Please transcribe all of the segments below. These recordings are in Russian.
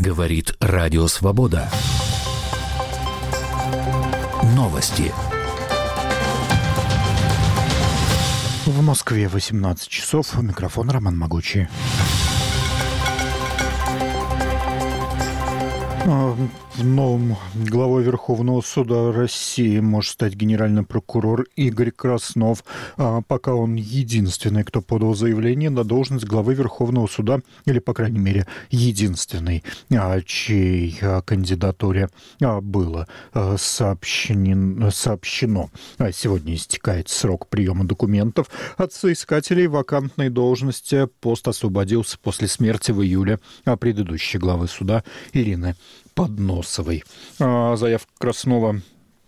Говорит Радио Свобода. Новости. В Москве 18 часов. Микрофон Роман Могучий. Новым главой Верховного суда России может стать генеральный прокурор Игорь Краснов. Пока он единственный, кто подал заявление на должность главы Верховного суда, или, по крайней мере, единственный, чьей кандидатуре было сообщено. Сегодня истекает срок приема документов от соискателей вакантной должности. Пост освободился после смерти в июле предыдущей главы суда Ирины Подносовой. Заявка Краснова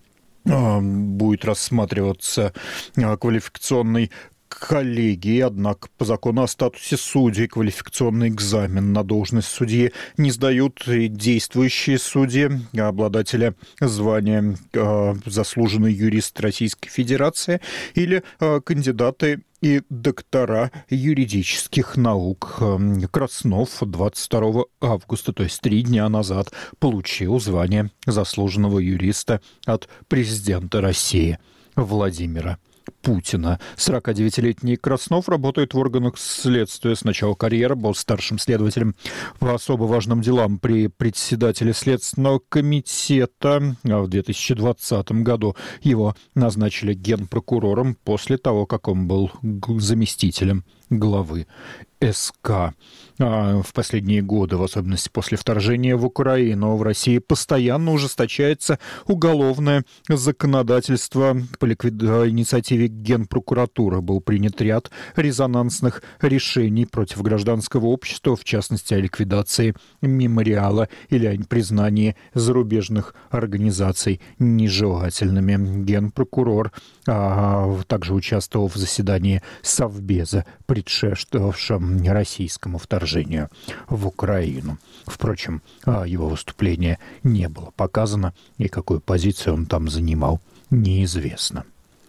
будет рассматриваться квалификационной коллегии, однако по закону о статусе судей квалификационный экзамен на должность судьи не сдают и действующие судьи, обладатели звания заслуженный юрист Российской Федерации или кандидаты и доктора юридических наук. Краснов 22 августа, то есть 3 дня назад, получил звание заслуженного юриста от президента России Владимира Путина. 49-летний Краснов работает в органах следствия. С начала карьеры был старшим следователем по особо важным делам при председателе Следственного комитета. В 2020 году его назначили генпрокурором после того, как он был заместителем главы СК. В последние годы, в особенности после вторжения в Украину, в России постоянно ужесточается уголовное законодательство. По инициативе Генпрокуратуры был принят ряд резонансных решений против гражданского общества, в частности, о ликвидации мемориала или о признании зарубежных организаций нежелательными. Генпрокурор также участвовал в заседании Совбеза, предшествовавшем российскому вторжению в Украину. Впрочем, его выступление не было показано, и какую позицию он там занимал, неизвестно.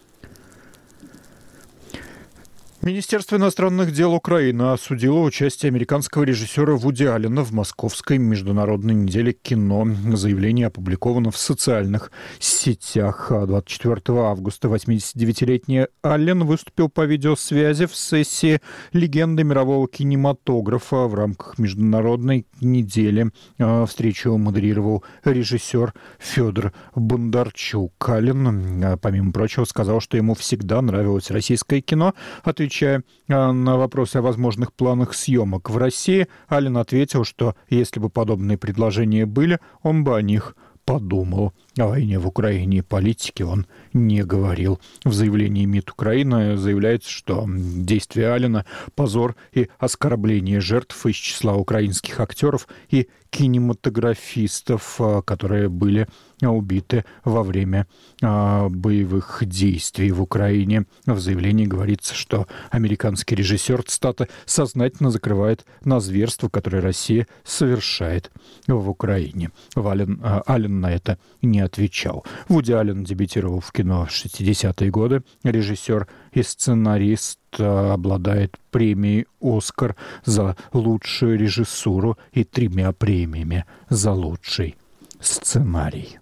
Министерство иностранных дел Украины осудило участие американского режиссера Вуди Аллена в Московской международной неделе кино. Заявление опубликовано в социальных сетях. 24 августа 89-летний Аллен выступил по видеосвязи в сессии «Легенды мирового кинематографа» в рамках международной недели. Встречу модерировал режиссер Федор Бондарчук. Аллен, помимо прочего, сказал, что ему всегда нравилось российское кино. Отвечая на вопросы о возможных планах съемок в России, Аллен ответил, что если бы подобные предложения были, он бы о них подумал. О войне в Украине и политике он не говорил. В заявлении МИД Украины заявляется, что действия Аллена – позор и оскорбление жертв из числа украинских актеров и кинематографистов, которые были убиты во время боевых действий в Украине. В заявлении говорится, что американский режиссер, цитата, сознательно закрывает на зверства, которые Россия совершает в Украине. Аллен на это не отвечал. Вуди Аллен дебютировал в кино в 60-е годы. Режиссер и сценарист, обладает премией «Оскар» за лучшую режиссуру и 3 премиями за лучший сценарий.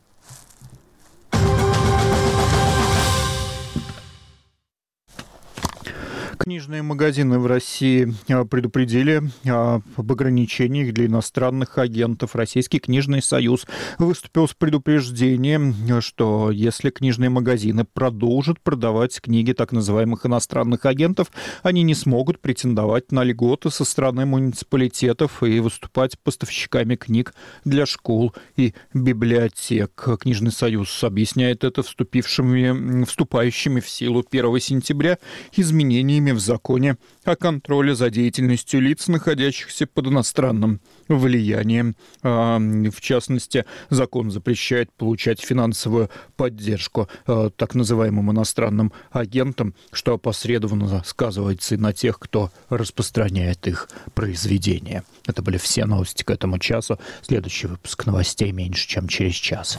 Книжные магазины в России предупредили об ограничениях для иностранных агентов. Российский книжный союз выступил с предупреждением, что если книжные магазины продолжат продавать книги так называемых иностранных агентов, они не смогут претендовать на льготы со стороны муниципалитетов и выступать поставщиками книг для школ и библиотек. Книжный союз объясняет это вступающими в силу 1 сентября изменениями в законе о контроле за деятельностью лиц, находящихся под иностранным влиянием. В частности, закон запрещает получать финансовую поддержку так называемым иностранным агентам, что опосредованно сказывается и на тех, кто распространяет их произведения. Это были все новости к этому часу. Следующий выпуск новостей меньше, чем через час.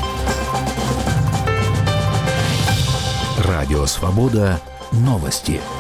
Радио Свобода. Новости.